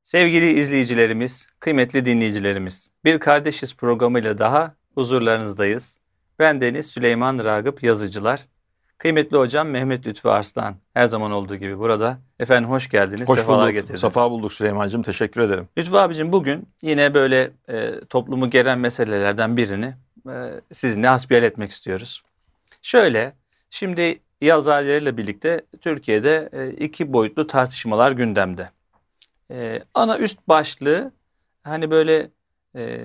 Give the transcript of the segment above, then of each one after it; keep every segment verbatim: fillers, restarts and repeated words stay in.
Sevgili izleyicilerimiz, kıymetli dinleyicilerimiz, bir Kardeşiz programıyla daha huzurlarınızdayız. Ben Deniz Süleyman Ragıp Yazıcılar. Kıymetli hocam Mehmet Lütfü Arslan her zaman olduğu gibi burada. Efendim hoş geldiniz, Hoş sefalar bulduk, getirdiniz. safa bulduk Süleyman'cığım, teşekkür ederim. Lütfü abicim bugün yine böyle e, toplumu geren meselelerden birini e, sizinle hasbihal etmek istiyoruz. Şöyle, şimdi yaz aylarıyla birlikte Türkiye'de e, iki boyutlu tartışmalar gündemde. Ee, ana üst başlığı hani böyle e,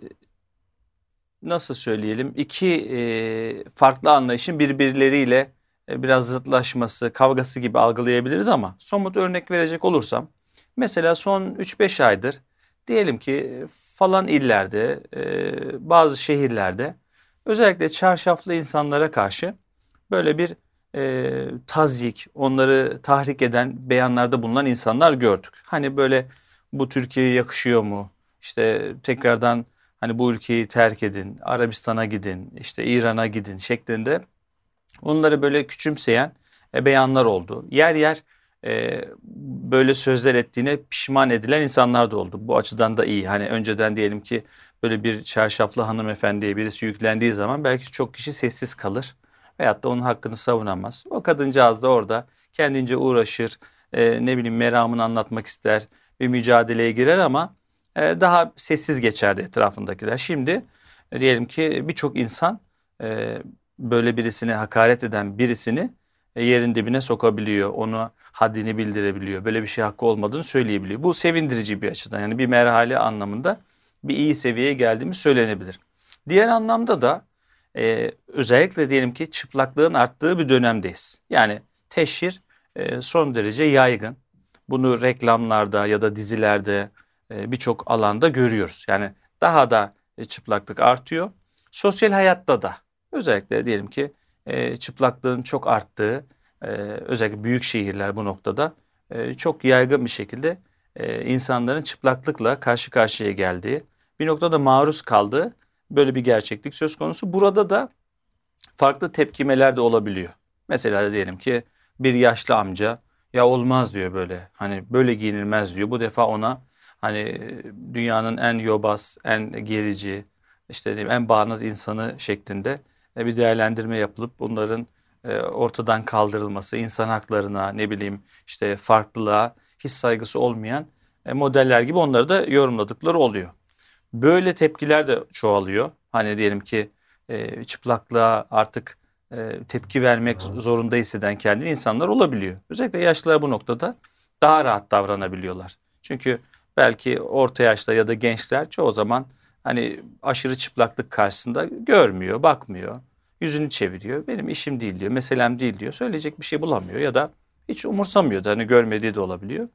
nasıl söyleyelim iki e, farklı anlayışın birbirleriyle e, biraz zıtlaşması, kavgası gibi algılayabiliriz ama somut örnek verecek olursam mesela son üç beş aydır diyelim ki falan illerde e, bazı şehirlerde özellikle çarşaflı insanlara karşı böyle bir e, tazyik, onları tahrik eden beyanlarda bulunan insanlar gördük. Hani böyle bu Türkiye'ye yakışıyor mu? İşte tekrardan hani bu ülkeyi terk edin, Arabistan'a gidin, işte İran'a gidin şeklinde onları böyle küçümseyen e, beyanlar oldu. Yer yer e, böyle sözler ettiğine pişman edilen insanlar da oldu. Bu açıdan da iyi. Hani önceden diyelim ki böyle bir çarşaflı hanımefendiye birisi yüklendiği zaman belki çok kişi sessiz kalır. Veyahut da onun hakkını savunamaz. O kadıncağız da orada kendince uğraşır, e, ne bileyim meramını anlatmak ister, bir mücadeleye girer ama e, daha sessiz geçerdi etrafındakiler. Şimdi e, diyelim ki birçok insan e, böyle birisine hakaret eden birisini e, yerin dibine sokabiliyor. Onu haddini bildirebiliyor. Böyle bir şey hakkı olmadığını söyleyebiliyor. Bu sevindirici bir açıdan. Yani bir merhale anlamında bir iyi seviyeye geldiğimiz söylenebilir. Diğer anlamda da Ee, özellikle diyelim ki çıplaklığın arttığı bir dönemdeyiz. Yani teşhir e, son derece yaygın. Bunu reklamlarda ya da dizilerde e, birçok alanda görüyoruz. Yani daha da e, çıplaklık artıyor. Sosyal hayatta da özellikle diyelim ki e, çıplaklığın çok arttığı e, özellikle büyük şehirler bu noktada e, çok yaygın bir şekilde e, insanların çıplaklıkla karşı karşıya geldiği bir noktada maruz kaldığı böyle bir gerçeklik söz konusu. Burada da farklı tepkimeler de olabiliyor. Mesela diyelim ki bir yaşlı amca ya olmaz diyor böyle. Hani böyle giyinilmez diyor. Bu defa ona hani dünyanın en yobaz, en gerici, işte diyeyim, en bağnaz insanı şeklinde bir değerlendirme yapılıp bunların ortadan kaldırılması, insan haklarına ne bileyim işte farklılığa hiç saygısı olmayan modeller gibi onları da yorumladıkları oluyor. Böyle tepkiler de çoğalıyor. Hani diyelim ki e, çıplaklığa artık e, tepki vermek zorunda hisseden kendini insanlar olabiliyor. Özellikle yaşlılar bu noktada daha rahat davranabiliyorlar. Çünkü belki orta yaşta ya da gençler çoğu zaman hani aşırı çıplaklık karşısında görmüyor, bakmıyor, yüzünü çeviriyor. Benim işim değil diyor, meselem değil diyor. Söyleyecek bir şey bulamıyor ya da hiç umursamıyor da hani görmediği de olabiliyor.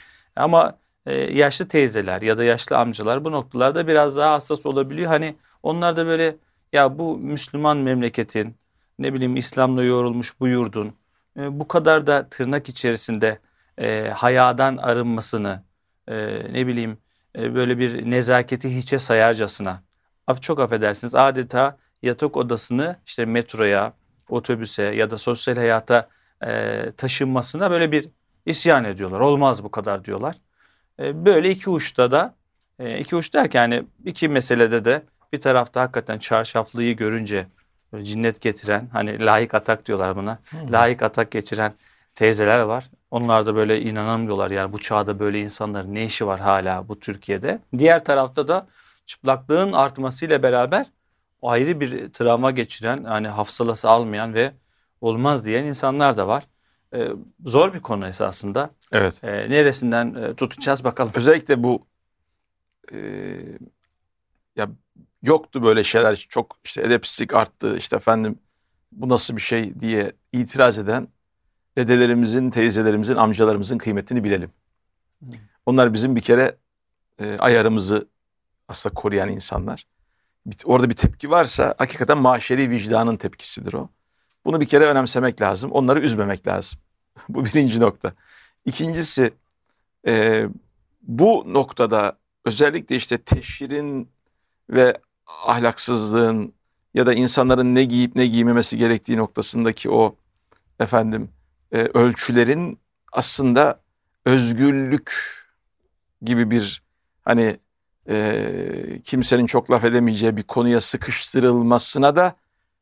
Ama e, yaşlı teyzeler ya da yaşlı amcalar bu noktalarda biraz daha hassas olabiliyor. Hani onlar da böyle ya bu Müslüman memleketin ne bileyim İslam'la yoğrulmuş bu yurdun e, bu kadar da tırnak içerisinde e, hayadan arınmasını e, ne bileyim e, böyle bir nezaketi hiçe sayarcasına af çok affedersiniz adeta yatak odasını işte metroya, otobüse ya da sosyal hayata e, taşınmasına böyle bir isyan ediyorlar. Olmaz bu kadar diyorlar. E, böyle iki uçta da e, iki uç derken yani iki meselede de bir tarafta hakikaten çarşaflıyı görünce böyle cinnet getiren hani layık atak diyorlar buna. Hmm. Layık atak geçiren teyzeler var. Onlar da böyle inanamıyorlar yani bu çağda böyle insanların ne işi var hala bu Türkiye'de. Diğer tarafta da çıplaklığın artmasıyla beraber ayrı bir travma geçiren hani hafsalası almayan ve olmaz diyen insanlar da var. Ee, zor bir konu esasında. Evet. Ee, neresinden e, tutacağız bakalım. Özellikle bu e, ya yoktu böyle şeyler, çok işte edepsizlik arttı, işte efendim bu nasıl bir şey diye itiraz eden dedelerimizin, teyzelerimizin, amcalarımızın kıymetini bilelim. Hmm. Onlar bizim bir kere e, ayarımızı aslında koruyan insanlar. Bir, orada bir tepki varsa hakikaten maşeri vicdanın tepkisidir o. Bunu bir kere önemsemek lazım. Onları üzmemek lazım. Bu birinci nokta. İkincisi e, bu noktada özellikle işte teşhirin ve ahlaksızlığın ya da insanların ne giyip ne giymemesi gerektiği noktasındaki o efendim e, ölçülerin aslında özgürlük gibi bir hani e, kimsenin çok laf edemeyeceği bir konuya sıkıştırılmasına da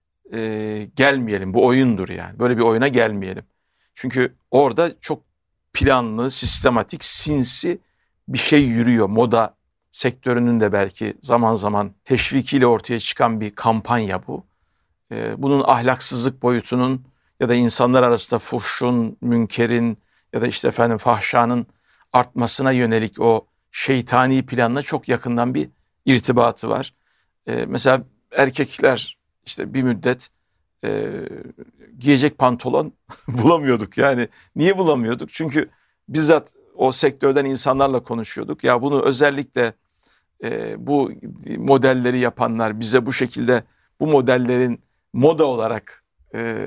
e, gelmeyelim. Bu oyundur yani. Böyle bir oyuna gelmeyelim. Çünkü orada çok planlı, sistematik, sinsi bir şey yürüyor. Moda sektörünün de belki zaman zaman teşvikiyle ortaya çıkan bir kampanya bu. Ee, bunun ahlaksızlık boyutunun ya da insanlar arasında fuhşun, münkerin ya da işte efendim fahşanın artmasına yönelik o şeytani planla çok yakından bir irtibatı var. Ee, mesela erkekler işte bir müddet e, giyecek pantolon bulamıyorduk. Yani niye bulamıyorduk? Çünkü bizzat o sektörden insanlarla konuşuyorduk. Ya bunu özellikle e, bu modelleri yapanlar, bize bu şekilde bu modellerin moda olarak e,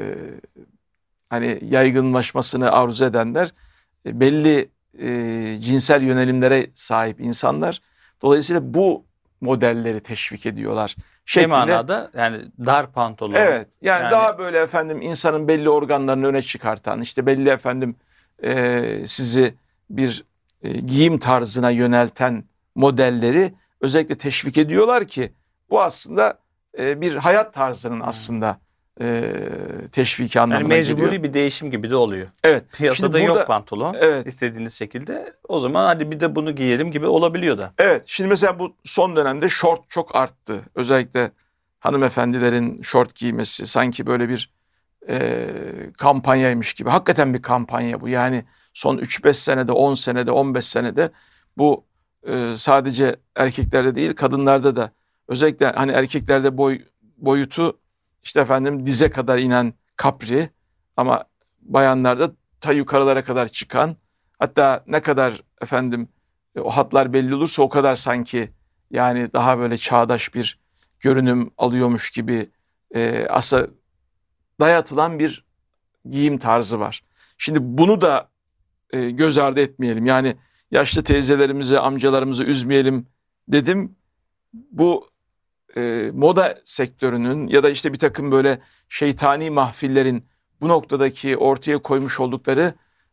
hani yaygınlaşmasını arzu edenler e, belli e, cinsel yönelimlere sahip insanlar. Dolayısıyla bu modelleri teşvik ediyorlar. Ne Şeklinde, manada? Yani dar pantolon. evet yani, Yani- daha böyle efendim insanın belli organlarını öne çıkartan, işte belli efendim e, sizi bir e, giyim tarzına yönelten modelleri özellikle teşvik ediyorlar ki bu aslında e, bir hayat tarzının aslında e, teşviki Yani anlamına mecburi geliyor. bir değişim gibi de oluyor. Evet. Piyasada Şimdi burada- yok pantolon Evet. istediğiniz şekilde. O zaman hadi bir de bunu giyelim gibi olabiliyor da. Evet. Şimdi mesela bu son dönemde şort çok arttı. Özellikle hanımefendilerin şort giymesi sanki böyle bir e, kampanyaymış gibi. Hakikaten bir kampanya bu. Yani son üç beş senede, on senede, on beş senede bu e, sadece erkeklerde değil kadınlarda da, özellikle hani erkeklerde boy boyutu işte efendim dize kadar inen kapri, ama bayanlarda ta yukarılara kadar çıkan, hatta ne kadar efendim e, o hatlar belli olursa o kadar sanki yani daha böyle çağdaş bir görünüm alıyormuş gibi e, aslında dayatılan bir giyim tarzı var. Şimdi bunu da e, göz ardı etmeyelim. Yani yaşlı teyzelerimizi, amcalarımızı üzmeyelim dedim. Bu e, moda sektörünün ya da işte bir takım böyle şeytani mahfillerin bu noktadaki ortaya koymuş oldukları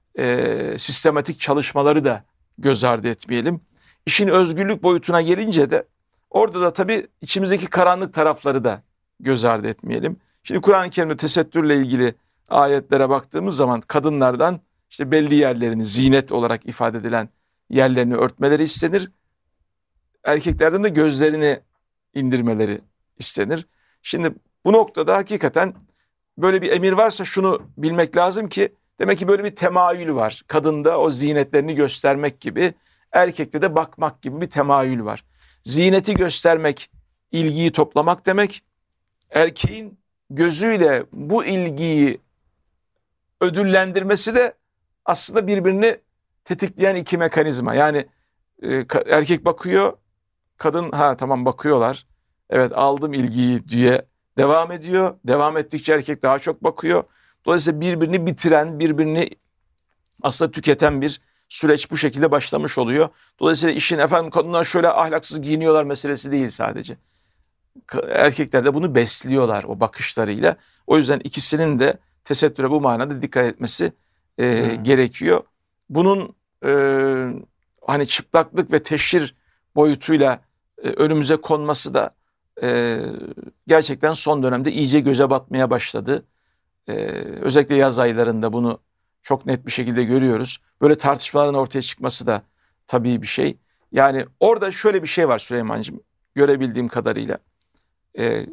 e, sistematik çalışmaları da göz ardı etmeyelim. İşin özgürlük boyutuna gelince de orada da tabii içimizdeki karanlık tarafları da göz ardı etmeyelim. Şimdi Kur'an-ı Kerim'de tesettürle ilgili ayetlere baktığımız zaman kadınlardan işte belli yerlerini, zinet olarak ifade edilen yerlerini örtmeleri istenir. Erkeklerden de gözlerini indirmeleri istenir. Şimdi bu noktada hakikaten böyle bir emir varsa şunu bilmek lazım ki demek ki böyle bir temayül var. Kadında o zinetlerini göstermek gibi, erkekte de bakmak gibi bir temayül var. Zineti göstermek, ilgiyi toplamak demek. Erkeğin gözüyle bu ilgiyi ödüllendirmesi de aslında birbirini tetikleyen iki mekanizma. Yani e, erkek bakıyor, kadın ha tamam bakıyorlar. Evet aldım ilgiyi diye devam ediyor. Devam ettikçe erkek daha çok bakıyor. Dolayısıyla birbirini bitiren, birbirini aslında tüketen bir süreç bu şekilde başlamış oluyor. Dolayısıyla işin efendim kadınlar şöyle ahlaksız giyiniyorlar meselesi değil sadece. Erkekler de bunu besliyorlar o bakışlarıyla. O yüzden ikisinin de tesettüre bu manada dikkat etmesi e, hmm. gerekiyor. Bunun e, hani çıplaklık ve teşhir boyutuyla e, önümüze konması da e, gerçekten son dönemde iyice göze batmaya başladı. E, özellikle yaz aylarında bunu çok net bir şekilde görüyoruz. Böyle tartışmaların ortaya çıkması da tabii bir şey. Yani orada şöyle bir şey var Süleyman'cığım, görebildiğim kadarıyla. E,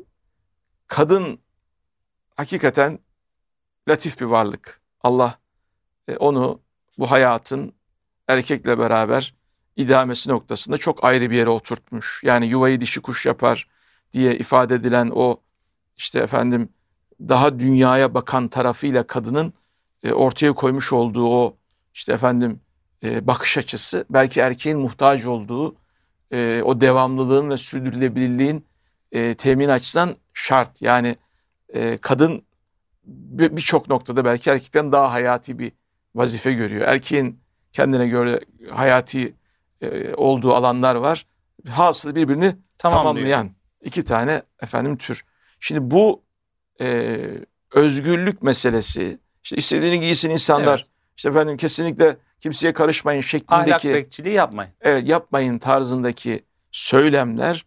kadın hakikaten latif bir varlık. Allah e, onu bu hayatın erkekle beraber idamesi noktasında çok ayrı bir yere oturtmuş. Yani yuvayı dişi kuş yapar diye ifade edilen o işte efendim daha dünyaya bakan tarafıyla kadının e, ortaya koymuş olduğu o işte efendim e, bakış açısı belki erkeğin muhtaç olduğu e, o devamlılığın ve sürdürülebilirliğin e, temin açısından şart. Yani e, kadın birçok noktada belki erkekten daha hayati bir vazife görüyor. Erkeğin kendine göre hayati e, olduğu alanlar var. Hasılı birbirini Tamam tamamlayan diyor. iki tane efendim tür. Şimdi bu e, özgürlük meselesi, işte istediğini giysin insanlar, Evet. işte efendim kesinlikle kimseye karışmayın Ahlak şeklindeki, bekçiliği yapmayın. evet, yapmayın tarzındaki söylemler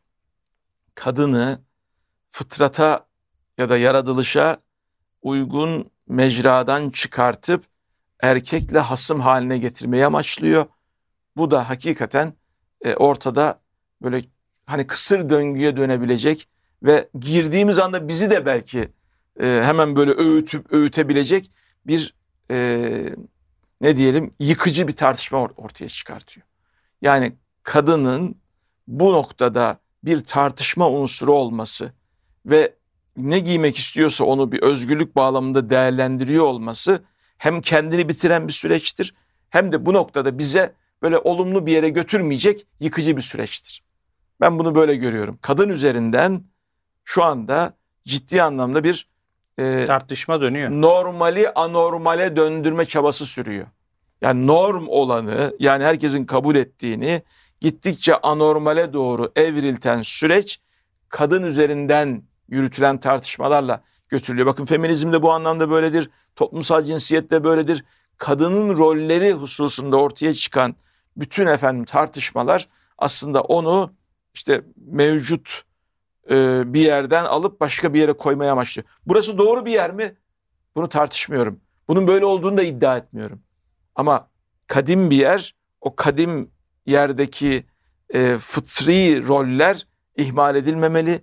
kadını fıtrata ya da yaratılışa uygun mecradan çıkartıp erkekle hasım haline getirmeyi amaçlıyor. Bu da hakikaten e, ortada böyle hani kısır döngüye dönebilecek ve girdiğimiz anda bizi de belki e, hemen böyle öğütüp öğütebilecek bir e, ne diyelim yıkıcı bir tartışma or- ortaya çıkartıyor. Yani kadının bu noktada bir tartışma unsuru olması ve ne giymek istiyorsa onu bir özgürlük bağlamında değerlendiriyor olması hem kendini bitiren bir süreçtir hem de bu noktada bize böyle olumlu bir yere götürmeyecek yıkıcı bir süreçtir. Ben bunu böyle görüyorum. Kadın üzerinden şu anda ciddi anlamda bir e, Tartışma dönüyor. normali anormale döndürme çabası sürüyor. Yani norm olanı, yani herkesin kabul ettiğini gittikçe anormale doğru evrilten süreç kadın üzerinden yürütülen tartışmalarla götürülüyor. Bakın feminizm de bu anlamda böyledir. Toplumsal cinsiyet de böyledir. Kadının rolleri hususunda ortaya çıkan bütün efendim tartışmalar aslında onu işte mevcut e, bir yerden alıp başka bir yere koymaya amaçlıyor. Burası doğru bir yer mi? Bunu tartışmıyorum. Bunun böyle olduğunu da iddia etmiyorum. Ama kadim bir yer, o kadim yerdeki e, fıtri roller ihmal edilmemeli.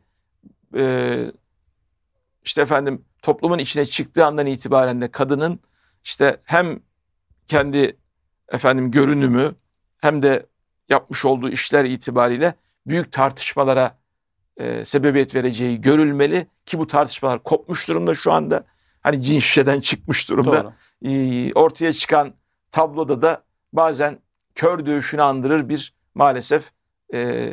E, işte efendim toplumun içine çıktığı andan itibaren de kadının işte hem kendi efendim görünümü hem de yapmış olduğu işler itibariyle büyük tartışmalara e, sebebiyet vereceği görülmeli ki bu tartışmalar kopmuş durumda şu anda. Hani cin şişeden çıkmış durumda. Doğru. E, ortaya çıkan tabloda da bazen kör dövüşünü andırır bir maalesef e,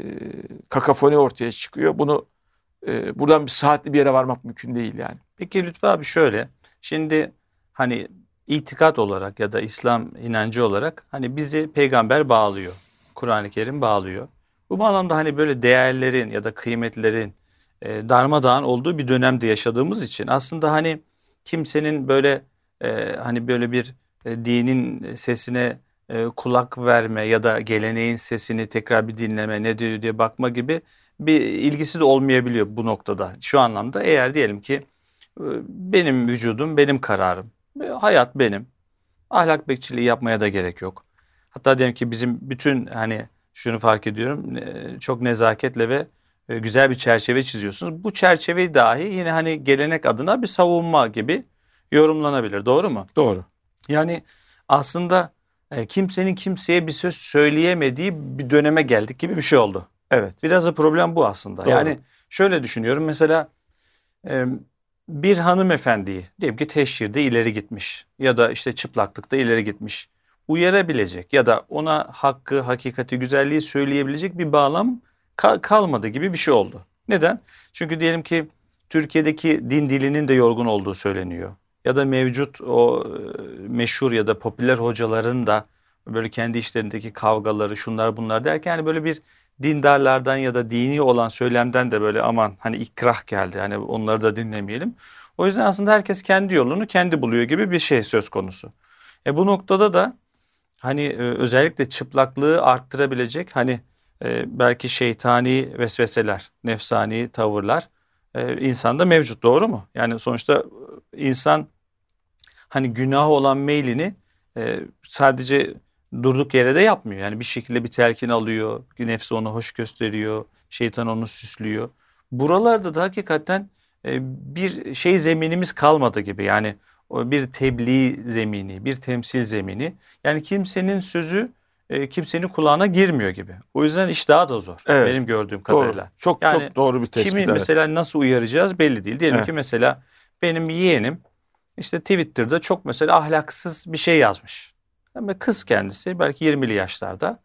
kakafoni ortaya çıkıyor. Bunu e, buradan bir saatli bir yere varmak mümkün değil yani. Peki Lütfü abi şöyle. Şimdi hani itikat olarak ya da İslam inancı olarak hani bizi peygamber bağlıyor. Kur'an-ı Kerim bağlıyor. Bu bağlamda hani böyle değerlerin ya da kıymetlerin e, darmadağın olduğu bir dönemde yaşadığımız için aslında hani kimsenin böyle e, hani böyle bir e, dinin sesine e, kulak verme ya da geleneğin sesini tekrar bir dinleme ne diyor diye bakma gibi bir ilgisi de olmayabiliyor bu noktada. Şu anlamda eğer diyelim ki e, benim vücudum benim kararım, e, hayat benim, ahlak bekçiliği yapmaya da gerek yok. Hatta diyelim ki bizim bütün hani şunu fark ediyorum e, çok nezaketle ve e, güzel bir çerçeve çiziyorsunuz. Bu çerçeveyi dahi yine hani gelenek adına bir savunma gibi yorumlanabilir. Doğru mu? Doğru. Yani aslında e, kimsenin kimseye bir söz söyleyemediği bir döneme geldik gibi bir şey oldu. Evet. Biraz da problem bu aslında. Doğru. Yani şöyle düşünüyorum mesela e, bir hanımefendiyi diyelim ki teşhirde ileri gitmiş ya da işte çıplaklıkta ileri gitmiş. Uyarabilecek ya da ona hakkı, hakikati, güzelliği söyleyebilecek bir bağlam ka- kalmadı gibi bir şey oldu. Neden? Çünkü diyelim ki Türkiye'deki din dilinin de yorgun olduğu söyleniyor. Ya da mevcut o e, meşhur ya da popüler hocaların da böyle kendi işlerindeki kavgaları şunlar bunlar derken yani böyle bir dindarlardan ya da dini olan söylemden de böyle aman hani ikrah geldi hani onları da dinlemeyelim. O yüzden aslında herkes kendi yolunu kendi buluyor gibi bir şey söz konusu. E bu noktada da hani e, özellikle çıplaklığı arttırabilecek hani e, belki şeytani vesveseler, nefsani tavırlar e, insanda mevcut, doğru mu? Yani sonuçta e, insan hani günah olan meylini e, sadece durduk yere de yapmıyor. Yani bir şekilde bir telkin alıyor, nefsi onu hoş gösteriyor, şeytan onu süslüyor. Buralarda da hakikaten e, bir şey zeminimiz kalmadı gibi. Yani o bir tebliğ zemini, bir temsil zemini. Yani kimsenin sözü e, kimsenin kulağına girmiyor gibi. O yüzden iş daha da zor Evet. benim gördüğüm Doğru. kadarıyla. Çok Yani çok doğru bir tespit. kimi Evet. mesela nasıl uyaracağız belli değil. Diyelim Evet. ki mesela benim yeğenim işte Twitter'da çok mesela ahlaksız bir şey yazmış. Ama kız kendisi belki yirmili yaşlarda.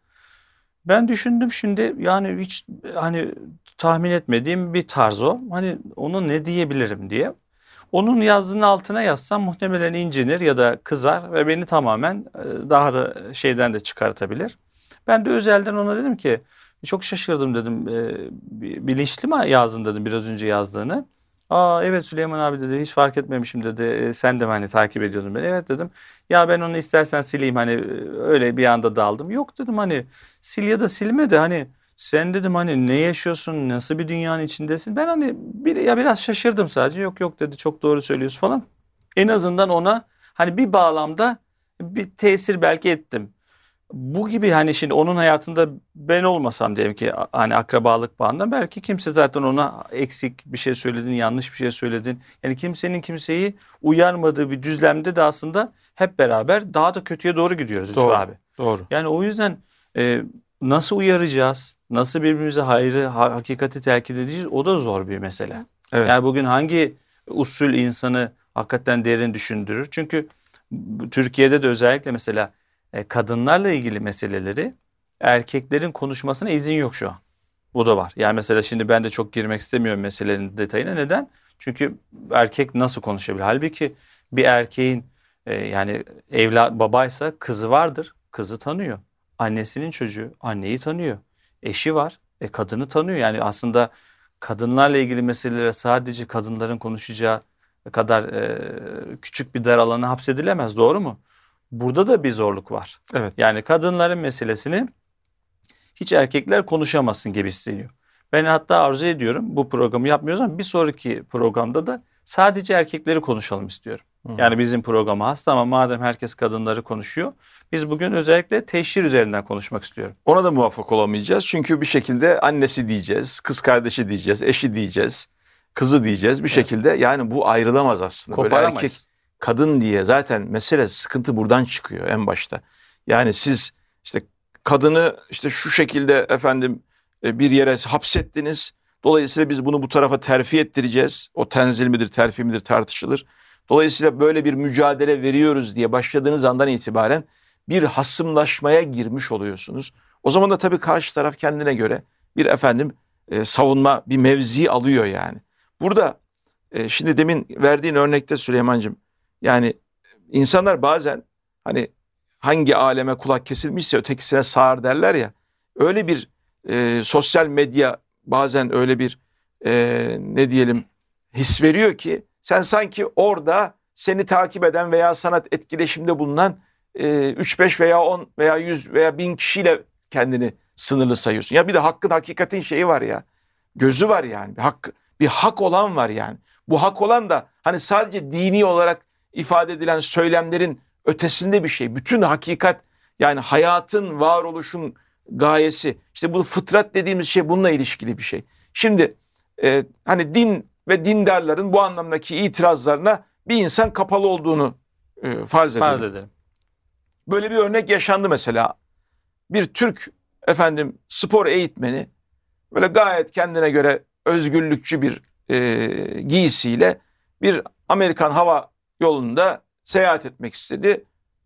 Ben düşündüm şimdi yani hiç hani tahmin etmediğim bir tarz o. Hani ona ne diyebilirim diye. Onun yazdığının altına yazsam muhtemelen incinir ya da kızar ve beni tamamen e, daha da şeyden de çıkartabilir. Ben de özelden ona dedim ki çok şaşırdım dedim. E, bi- bilinçli mi yazdın dedim biraz önce yazdığını. Aa evet Süleyman abi dedi, hiç fark etmemişim dedi. E, sen de mi hani takip ediyordun beni? Evet dedim. Ya ben onu istersen sileyim, hani e, öyle bir anda daldım. Yok dedim, hani sil ya da silme de hani sen dedim hani ne yaşıyorsun, nasıl bir dünyanın içindesin? Ben hani bir, ya biraz şaşırdım sadece. Yok yok dedi, çok doğru söylüyorsun falan. En azından ona hani bir bağlamda bir tesir belki ettim. Bu gibi hani şimdi onun hayatında ben olmasam diyelim ki, a- hani akrabalık bağından, belki kimse zaten ona eksik bir şey söyledin, yanlış bir şey söyledin. Yani kimsenin kimseyi uyarmadığı bir düzlemde de aslında hep beraber daha da kötüye doğru gidiyoruz Lütfü Doğru. abi. Doğru. Yani o yüzden e, nasıl uyaracağız? Nasıl birbirimize hayrı, ha- hakikati telkin edeceğiz? O da zor bir mesele. Evet. Yani bugün hangi usul insanı hakikaten derin düşündürür? Çünkü bu- Türkiye'de de özellikle mesela e, kadınlarla ilgili meseleleri erkeklerin konuşmasına izin yok şu an. Bu da var. Yani mesela şimdi ben de çok girmek istemiyorum meselenin detayına. Neden? Çünkü erkek nasıl konuşabilir? Halbuki bir erkeğin e, yani evlat babaysa kızı vardır. Kızı tanıyor. Annesinin çocuğu anneyi tanıyor. Eşi var. E, kadını tanıyor. Yani aslında kadınlarla ilgili meselelere sadece kadınların konuşacağı kadar e, küçük bir dar alana hapsedilemez. Doğru mu? Burada da bir zorluk var. Evet. Yani kadınların meselesini hiç erkekler konuşamazsın gibi hissediyor. Ben hatta arzu ediyorum, bu programı yapmıyoruz ama bir sonraki programda da sadece erkekleri konuşalım istiyorum. Hı. Yani bizim programa hasta ama madem herkes kadınları konuşuyor, biz bugün özellikle teşhir üzerinden konuşmak istiyorum. Ona da muvaffak olamayacağız. Çünkü bir şekilde annesi diyeceğiz, kız kardeşi diyeceğiz, eşi diyeceğiz, kızı diyeceğiz. Bir Evet. şekilde yani bu ayrılamaz aslında. Böyle erkek, Koparamayız. kadın diye zaten mesele, sıkıntı buradan çıkıyor en başta. Yani siz işte kadını işte şu şekilde efendim e, bir yere hapsettiniz. Dolayısıyla biz bunu bu tarafa terfi ettireceğiz. O tenzil midir, terfi midir tartışılır. Dolayısıyla böyle bir mücadele veriyoruz diye başladığınız andan itibaren bir hasımlaşmaya girmiş oluyorsunuz. O zaman da tabii karşı taraf kendine göre bir efendim e, savunma, bir mevzi alıyor yani. Burada e, şimdi demin verdiğin örnekte Süleyman'cığım, yani insanlar bazen hani hangi aleme kulak kesilmişse ötekisine sağır derler ya. Öyle bir e, sosyal medya bazen öyle bir e, ne diyelim his veriyor ki sen sanki orada seni takip eden veya sanat etkileşimde bulunan e, üç beş veya on veya yüz veya bin kişiyle kendini sınırlı sayıyorsun. Ya bir de hakkın, hakikatin şeyi var ya. Gözü var yani. Bir hak, bir hak olan var yani. Bu hak olan da hani sadece dini olarak ifade edilen söylemlerin ötesinde bir şey. Bütün hakikat, yani hayatın, varoluşun gayesi. İşte bu fıtrat dediğimiz şey bununla ilişkili bir şey. Şimdi e, hani din ve dindarların bu anlamdaki itirazlarına bir insan kapalı olduğunu e, farz edelim. Farz edelim. Böyle bir örnek yaşandı mesela. Bir Türk efendim spor eğitmeni böyle gayet kendine göre özgürlükçü bir e, giysiyle bir Amerikan hava yolunda seyahat etmek istedi.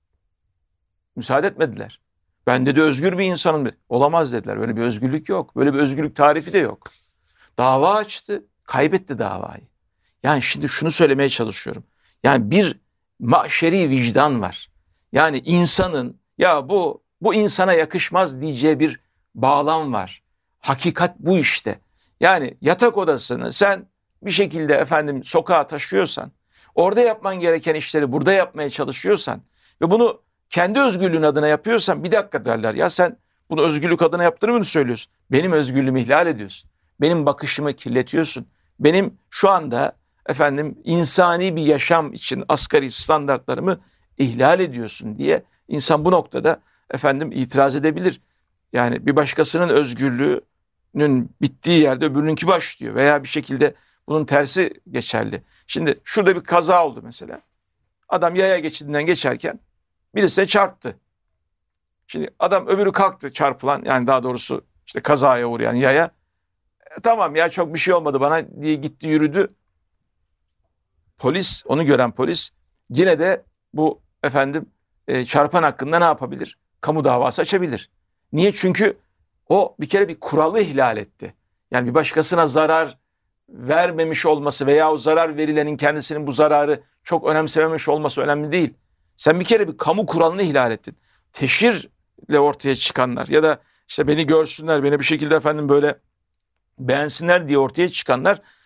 Müsaade etmediler. Ben dedi özgür bir insanım. Olamaz dediler. Böyle bir özgürlük yok. Böyle bir özgürlük tarifi de yok. Dava açtı. Kaybetti davayı. Yani şimdi şunu söylemeye çalışıyorum. Yani bir mahşeri vicdan var. Yani insanın ya bu bu insana yakışmaz diyeceği bir bağlam var. Hakikat bu işte. Yani yatak odasını sen bir şekilde efendim sokağa taşıyorsan, orada yapman gereken işleri burada yapmaya çalışıyorsan ve bunu kendi özgürlüğün adına yapıyorsan, bir dakika derler ya, sen bunu özgürlük adına yaptığını mı söylüyorsun? Benim özgürlüğümü ihlal ediyorsun. Benim bakışımı kirletiyorsun. Benim şu anda efendim insani bir yaşam için asgari standartlarımı ihlal ediyorsun diye insan bu noktada efendim itiraz edebilir. Yani bir başkasının özgürlüğünün bittiği yerde öbürününki başlıyor veya bir şekilde bunun tersi geçerli. Şimdi şurada bir kaza oldu mesela. Adam yaya geçidinden geçerken birisine çarptı. Şimdi adam öbürü kalktı çarpılan, yani daha doğrusu işte kazaya uğrayan yaya. E, tamam ya çok bir şey olmadı bana diye gitti yürüdü. Polis, onu gören polis yine de bu efendim e, çarpan hakkında ne yapabilir? Kamu davası açabilir. Niye? Çünkü o bir kere bir kuralı ihlal etti. Yani bir başkasına zarar vermemiş olması veya o zarar verilenin kendisinin bu zararı çok önemsememiş olması önemli değil. Sen bir kere bir kamu kuralını ihlal ettin. Teşhirle ortaya çıkanlar ya da işte beni görsünler, beni bir şekilde efendim böyle beğensinler diye ortaya çıkanlar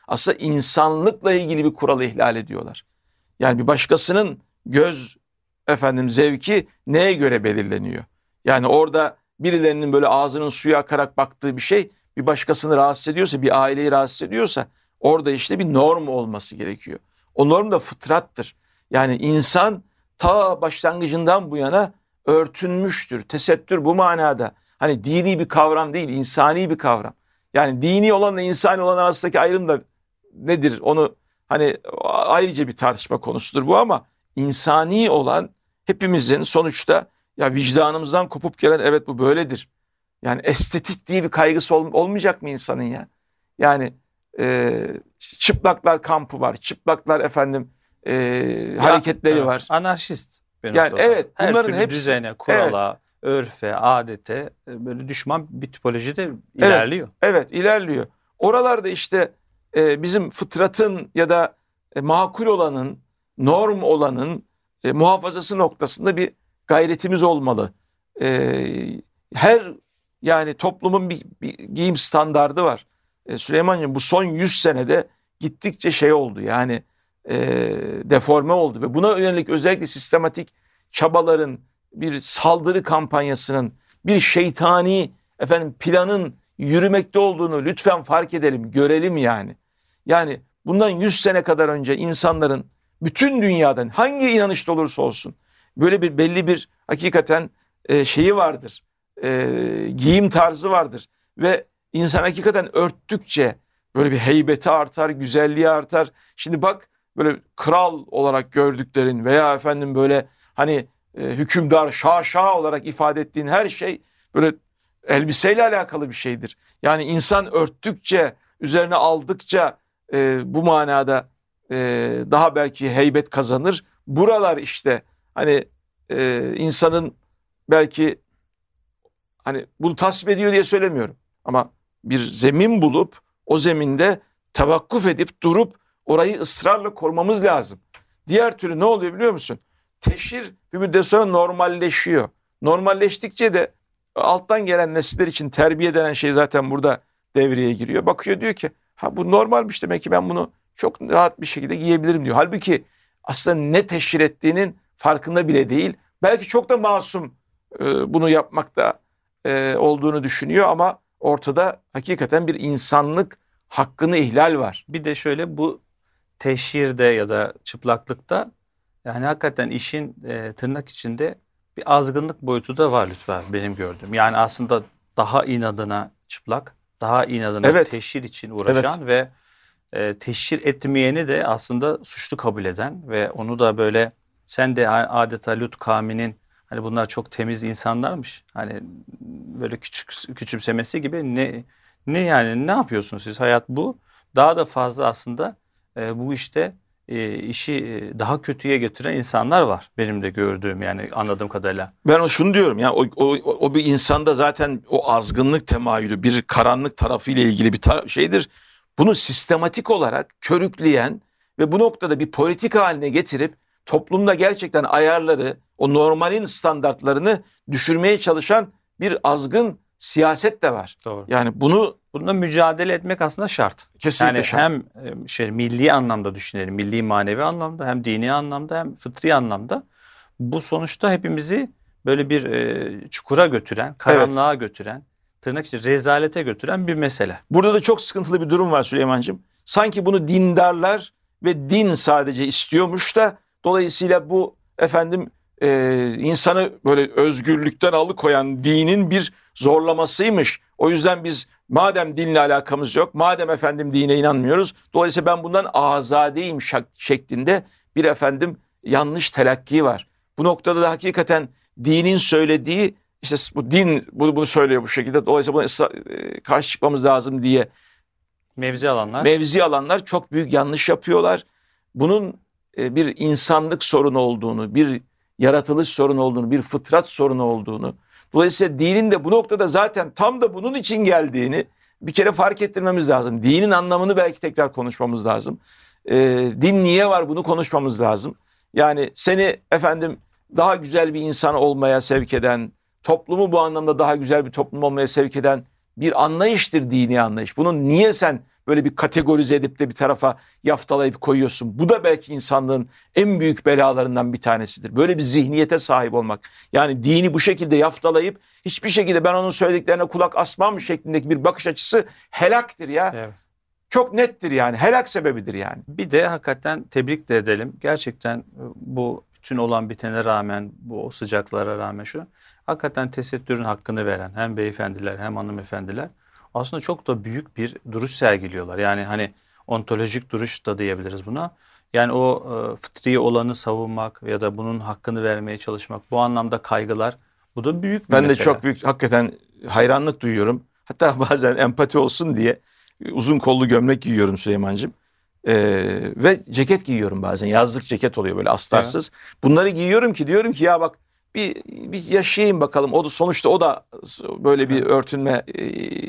aslında insanlıkla ilgili bir kuralı ihlal ediyorlar. Yani bir başkasının göz efendim zevki neye göre belirleniyor? Yani orada birilerinin böyle ağzının suyu akarak baktığı bir şey bir başkasını rahatsız ediyorsa, bir aileyi rahatsız ediyorsa orada işte bir norm olması gerekiyor. O norm da fıtrattır. Yani insan ta başlangıcından bu yana örtünmüştür. Tesettür bu manada. Hani dini bir kavram değil, insani bir kavram. Yani dini olanla insani olan arasındaki ayrım da nedir? Onu hani ayrıca bir tartışma konusudur bu, ama insani olan hepimizin sonuçta ya vicdanımızdan kopup gelen, evet bu böyledir. Yani estetik diye bir kaygısı ol, olmayacak mı insanın ya? Yani e, çıplaklar kampı var, çıplaklar efendim e, ya, hareketleri evet, var. Anarşist. Yani evet, her bunların türlü hepsi düzene, kurala, evet. örfe, adete böyle düşman bir tipolojide ilerliyor. Evet, evet ilerliyor. Oralarda işte e, bizim fıtratın ya da e, makul olanın, norm olanın e, muhafazası noktasında bir gayretimiz olmalı. E, her yani toplumun bir, bir giyim standardı var. E, Süleyman'cığım bu son yüz senede gittikçe şey oldu yani e, deforme oldu ve buna yönelik özellikle sistematik çabaların, bir saldırı kampanyasının, bir şeytani efendim planın yürümekte olduğunu lütfen fark edelim, görelim yani. Yani bundan yüz sene kadar önce insanların bütün dünyadan hangi inanışta olursa olsun böyle bir belli bir hakikaten e, şeyi vardır. E, giyim tarzı vardır ve insan hakikaten örttükçe böyle bir heybeti artar, güzelliği artar. Şimdi bak böyle kral olarak gördüklerin veya efendim böyle hani e, hükümdar, şah şah olarak ifade ettiğin her şey böyle elbiseyle alakalı bir şeydir. Yani insan örttükçe, üzerine aldıkça e, bu manada e, daha belki heybet kazanır. Buralar işte hani e, insanın belki hani bunu tasvip ediyor diye söylemiyorum. Ama bir zemin bulup o zeminde tevakkuf edip durup orayı ısrarla korumamız lazım. Diğer türlü ne oluyor biliyor musun? Teşhir bir müddet sonra normalleşiyor. Normalleştikçe de alttan gelen nesiller için terbiye denen şey zaten burada devreye giriyor. Bakıyor diyor ki ha bu normalmiş, demek ki ben bunu çok rahat bir şekilde giyebilirim diyor. Halbuki aslında ne teşhir ettiğinin farkında bile değil. Belki çok da masum e, bunu yapmakta e, olduğunu düşünüyor ama ortada hakikaten bir insanlık hakkını ihlal var. Bir de şöyle, bu teşhirde ya da çıplaklıkta yani hakikaten işin e, tırnak içinde bir azgınlık boyutu da var lütfen benim gördüğüm. Yani aslında daha inadına çıplak, daha inadına Evet. teşhir için uğraşan Evet. ve e, teşhir etmeyeni de aslında suçlu kabul eden ve onu da böyle sen de adeta Lut kavminin hani bunlar çok temiz insanlarmış. Hani böyle küçük küçümsemesi gibi ne ne yani ne yapıyorsunuz siz? Hayat bu. Daha da fazla aslında e, bu işte e, işi e, daha kötüye götüren insanlar var. Benim de gördüğüm yani anladığım kadarıyla. Ben o şunu diyorum ya o, o, o bir insanda zaten o azgınlık temayülü bir karanlık tarafıyla ilgili bir tar- şeydir. Bunu sistematik olarak körükleyen ve bu noktada bir politika haline getirip toplumda gerçekten ayarları, o normalin standartlarını düşürmeye çalışan bir azgın siyaset de var. Doğru. Yani bunu Bununla mücadele etmek aslında şart. kesinlikle Yani şart. hem e, şey milli anlamda düşünelim, milli manevi anlamda, hem dini anlamda, hem fıtri anlamda. Bu sonuçta hepimizi böyle bir e, çukura götüren, karanlığa götüren, tırnak içinde rezalete götüren bir mesele. Burada da çok sıkıntılı bir durum var Süleyman'cığım. Sanki bunu dindarlar ve din sadece istiyormuş da dolayısıyla bu efendim e, insanı böyle özgürlükten alıkoyan dinin bir zorlamasıymış. O yüzden biz madem dinle alakamız yok, madem efendim dine inanmıyoruz, dolayısıyla ben bundan azadeyim şeklinde bir efendim yanlış telakki var. Bu noktada da hakikaten dinin söylediği işte bu din bunu, bunu söylüyor bu şekilde, dolayısıyla buna ısra- e, karşı çıkmamız lazım diye Mevzi alanlar. mevzi alanlar çok büyük yanlış yapıyorlar. Bunun e, bir insanlık sorunu olduğunu, bir yaratılış sorunu olduğunu, bir fıtrat sorunu olduğunu, dolayısıyla dinin de bu noktada zaten tam da bunun için geldiğini bir kere fark ettirmemiz lazım. Dinin anlamını belki tekrar konuşmamız lazım. E, din niye var, bunu konuşmamız lazım. Yani seni efendim daha güzel bir insan olmaya sevk eden, toplumu bu anlamda daha güzel bir toplum olmaya sevk eden bir anlayıştır dini anlayış. Bunun niye sen böyle bir kategorize edip de bir tarafa yaftalayıp koyuyorsun. Bu da belki insanlığın en büyük belalarından bir tanesidir. Böyle bir zihniyete sahip olmak. Yani dini bu şekilde yaftalayıp hiçbir şekilde ben onun söylediklerine kulak asmam şeklindeki bir bakış açısı helaktır ya. Evet. Çok nettir yani. Helak sebebidir yani. Bir de hakikaten tebrik de edelim. Gerçekten bu bütün olan bitene rağmen, bu o sıcaklara rağmen şu hakikaten tesettürün hakkını veren hem beyefendiler hem hanımefendiler aslında çok da büyük bir duruş sergiliyorlar. Yani hani ontolojik duruş da diyebiliriz buna. Yani o e, fıtri olanı savunmak ya da bunun hakkını vermeye çalışmak, bu anlamda kaygılar, bu da büyük bir Ben mesele. de çok büyük hakikaten hayranlık duyuyorum. Hatta bazen empati olsun diye uzun kollu gömlek giyiyorum Süleyman'cığım. Ee, ve ceket giyiyorum bazen. Yazlık ceket oluyor böyle astarsız. Evet. Bunları giyiyorum ki diyorum ki ya bak bir, bir yaşayayım bakalım. O da sonuçta o da böyle bir evet. örtünme e,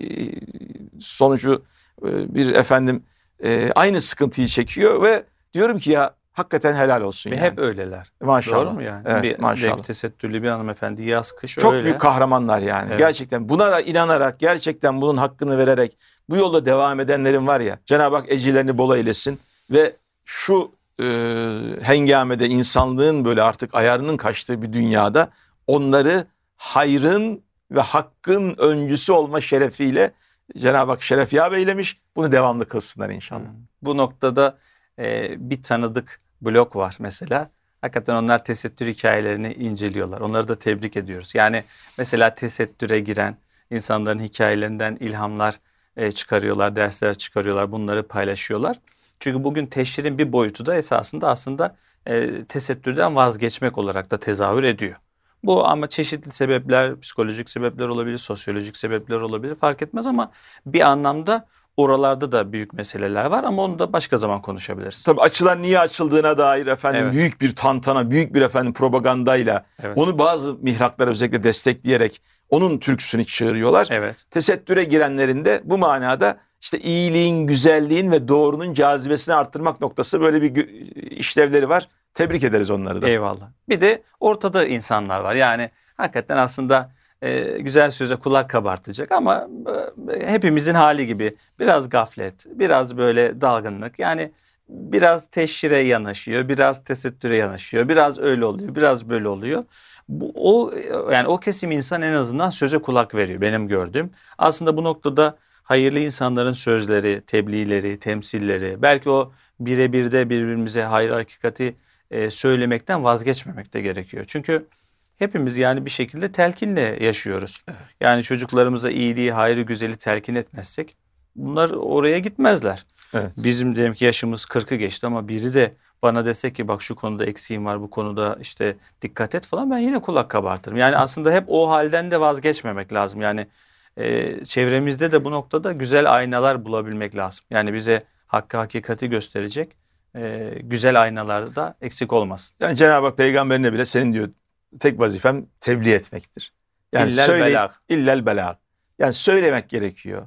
sonucu e, bir efendim e, aynı sıkıntıyı çekiyor ve diyorum ki ya hakikaten helal olsun. Ve yani. hep öyleler. Maşallah. Doğru mu yani? Evet, bir maşallah. Tesettürlü bir hanımefendi yaz kış Çok öyle. büyük kahramanlar yani. Evet. Gerçekten buna da inanarak, gerçekten bunun hakkını vererek bu yolda devam edenlerin var ya, Cenab-ı Hak ecirlerini bol eylesin ve şu e, hengamede insanlığın böyle artık ayarının kaçtığı bir dünyada onları hayrın ve hakkın öncüsü olma şerefiyle Cenab-ı Hak şeref yâb eylemiş. Bunu devamlı kılsınlar inşallah. Hmm. Bu noktada e, bir tanıdık blog var mesela. Hakikaten onlar tesettür hikayelerini inceliyorlar. Onları da tebrik ediyoruz. Yani mesela tesettüre giren insanların hikayelerinden ilhamlar e, çıkarıyorlar, dersler çıkarıyorlar, bunları paylaşıyorlar. Çünkü bugün teşhirin bir boyutu da esasında aslında e, tesettürden vazgeçmek olarak da tezahür ediyor. Bu ama çeşitli sebepler, psikolojik sebepler olabilir, sosyolojik sebepler olabilir, fark etmez ama bir anlamda oralarda da büyük meseleler var ama onu da başka zaman konuşabiliriz. Tabii açılan niye açıldığına dair efendim evet. büyük bir tantana, büyük bir efendim propagandayla evet. onu bazı mihraklar özellikle destekleyerek onun türküsünü çığırıyorlar. Evet. Tesettüre girenlerin de bu manada işte iyiliğin, güzelliğin ve doğrunun cazibesini arttırmak noktası böyle bir işlevleri var. Tebrik ederiz onları da. Eyvallah. Bir de ortada insanlar var. Yani hakikaten aslında e, güzel söze kulak kabartacak ama e, hepimizin hali gibi biraz gaflet, biraz böyle dalgınlık. Yani biraz teşhire yanaşıyor, biraz tesettüre yanaşıyor, biraz öyle oluyor, biraz böyle oluyor. Bu o yani o kesim insan en azından söze kulak veriyor benim gördüğüm. Aslında bu noktada hayırlı insanların sözleri, tebliğleri, temsilleri, belki o birebir de birbirimize hayır hakikati e, söylemekten vazgeçmemek de gerekiyor. Çünkü hepimiz yani bir şekilde telkinle yaşıyoruz. Evet. Yani çocuklarımıza iyiliği, hayrı, güzeli telkin etmezsek bunlar oraya gitmezler. Evet. Bizim diyelim ki yaşımız kırkı geçti ama biri de bana dese ki bak şu konuda eksiğim var, bu konuda işte dikkat et falan, ben yine kulak kabartırım. Yani aslında hep o halden de vazgeçmemek lazım. Yani e, çevremizde de bu noktada güzel aynalar bulabilmek lazım. Yani bize hakkı hakikati gösterecek e, güzel aynalarda da eksik olmasın. Yani Cenab-ı Hak peygamberine bile senin diyor tek vazifem tebliğ etmektir. Yani İllel söyle, belag. İllel belag. Yani söylemek gerekiyor.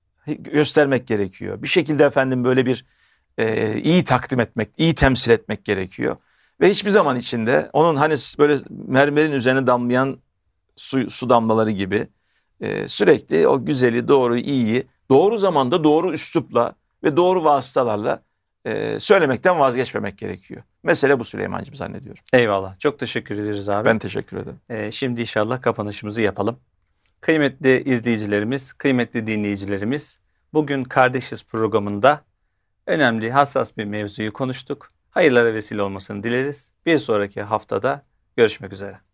Göstermek gerekiyor. Bir şekilde efendim böyle bir e, iyi takdim etmek, iyi temsil etmek gerekiyor. Ve hiçbir zaman içinde onun hani böyle mermerin üzerine damlayan su, su damlaları gibi e, sürekli o güzeli, doğru, iyiyi doğru zamanda doğru üslupla ve doğru vasıtalarla e, söylemekten vazgeçmemek gerekiyor. Mesele bu Süleyman'cığım zannediyorum. Eyvallah. Çok teşekkür ederiz abi. Ben teşekkür ederim. E, şimdi inşallah kapanışımızı yapalım. Kıymetli izleyicilerimiz, kıymetli dinleyicilerimiz, bugün Kardeşiz programında önemli, hassas bir mevzuyu konuştuk. Hayırlara vesile olmasını dileriz. Bir sonraki haftada görüşmek üzere.